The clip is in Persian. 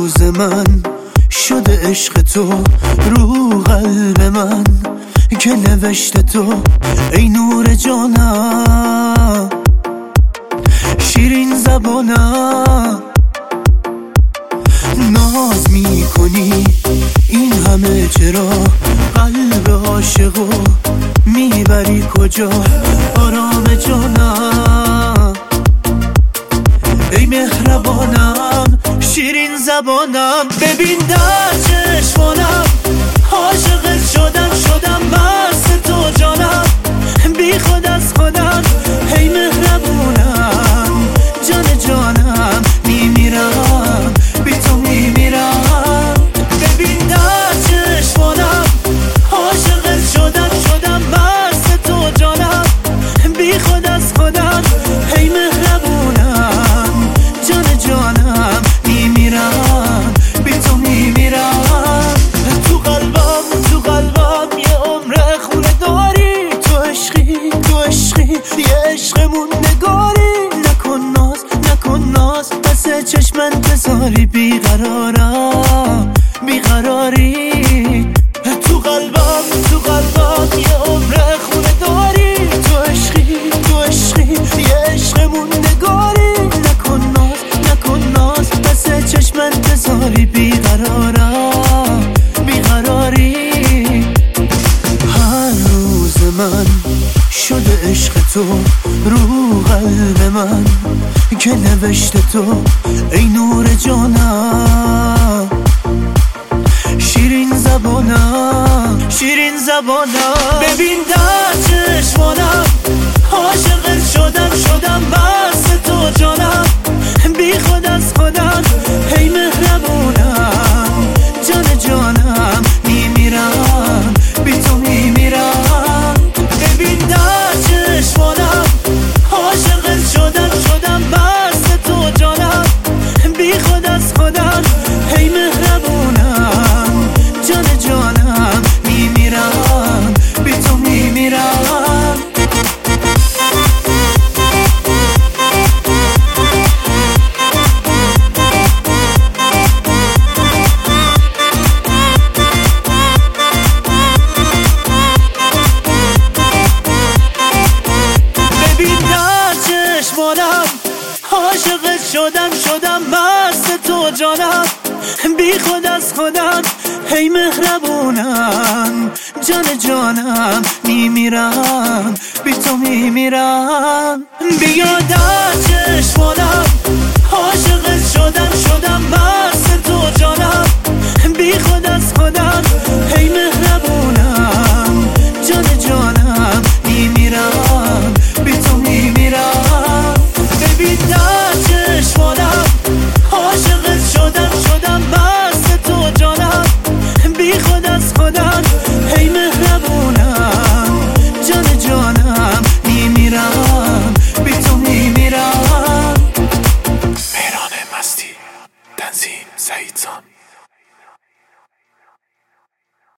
روز من شده عشق تو رو قلب من که نوشته تو ای نور جانم، شیرین زبانم. ناز میکنی این همه چرا؟ قلب عاشقو میبری کجا؟ آرام جانم ای مهربانم، شیرین زبانم. ببین در چشمانم عاشقت شدم مست تو جانم، بی خود از خودم ای مهربونم. جان جانم میمیرم بی تو میمیرم. ببین در چشمانم عاشقت شدم مست تو جانم، بی خود از خودم ای مهربونم. جان جانم میمیرم بی تو میمیرم. تو قلبم یه عمر خونه داری، تو عشقی یه عشقمون نگاری. نکن ناز پس چشمن بذاری، بیقراری. تو قلبم یه عمر خونه داری، تو عشقی یه عشقمون نگاری. نکن ناز پس چشمن بذاری، بیقراری. هر روز من شده عشق تو رو قلب من که نوشته تو ای نور جانم، شیرین زبانم. ببین در چشمانم عاشقت شدم مست تو جانم، بی خود از خودم ای مهربونم. جان جانم میمیرم بی تو میمیرم. ببین در چشمانم عاشقت شدم مست تو جانم، بی خود از خودم ای مهربونم. جان جانم میمیرم بی تو میمیرم. عاشقت شدم مست تو جانم، بی خود از خودم ای مهربونم. جان جانم میمیرم بی تو میمیرم. بیا در چشم